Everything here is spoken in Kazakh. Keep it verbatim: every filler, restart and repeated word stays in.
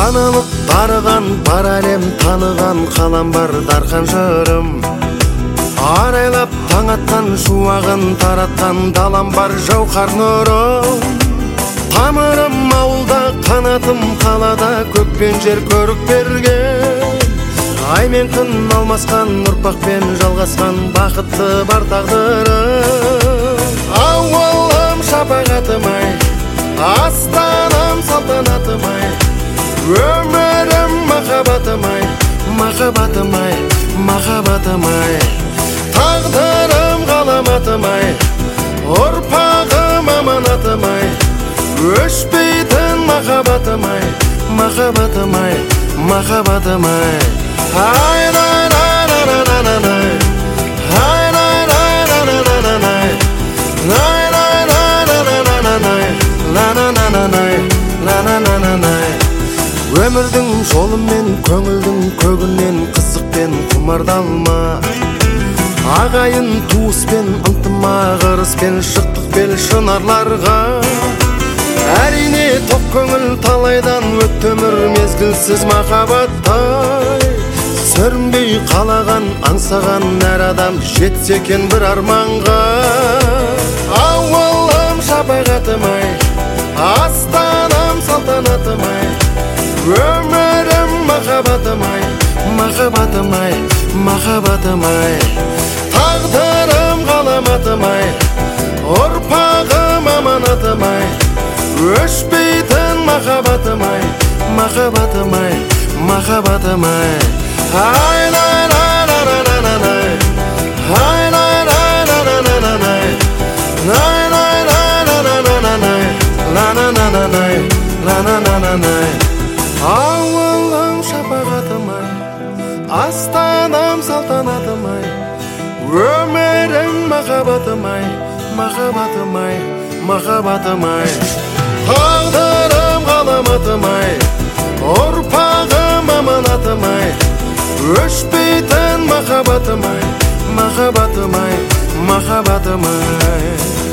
Танылып барған бар әлем таныған қалам бар дархан жырым. Арайлап таң атқан шуағын таратқан далам бар жауһар нұрым. Тамырым ауылда, қанатым қалада, көкпен жер көрік берген. Ай мен күн алмасқан, ұрпақпен жалғасқан бақытты бар тағдырым. Ауылым шапағатым-ай, астанам салтанатым-ай, өмірім махаббатым-ай, махаббатым-ай, махаббатым-ай, тағдырым ғаламатым-ай, ұрпағым аманатым-ай, өшпейтін махаббатым-ай, махаббатым-ай, махаббатым-ай. Ай-лай-лай-лай-лай-лай-лай, ай-лай-лай-лай-лай-лай, ай-лай-лай-лай-лай-лай, ла-ла-ла-ла-лай, ла-ла-ла-ла-лай. Өмірдің жолымен, көңілдің көгінен, қызықпен құмардалма. Ағайын туыспен, ынтыма ғырыспен, шықтық бел шынарларға. Әрине топ көңіл талайдан өтті өмір мезгілсіз махаббаттай. Сүрінбей қалаған, аңсаған әр адам жетсе екен бір арманға. Ауылым шапағатым-ай, астанам салтанатым-ай, өмірім махаббатым-ай, махаббатым-ай, махаббатым-ай, тағдырым ғаламатым-ай, ұрпағым аманатым-ай, өшпейтін махаббатым-ай, махаббатым-ай, махаббатым-ай. Ай-лай-лай-лай-лай-лай, ай-лай-лай-лай-лай-лай, ай-лай-лай-лай-лай-лай, ла-ла-ла-ла-лай, ла-ла-ла-лай. Ауылым шапағатым-ай, астанам салтанатым-ай, өмірім махаббатым-ай, махаббатым-ай, махаббатым-ай, тағдырым ғаламатым-ай, ұрпағым аманатым-ай, өшпейтін махаббатым-ай, махаббатым-ай, махаббатым-ай.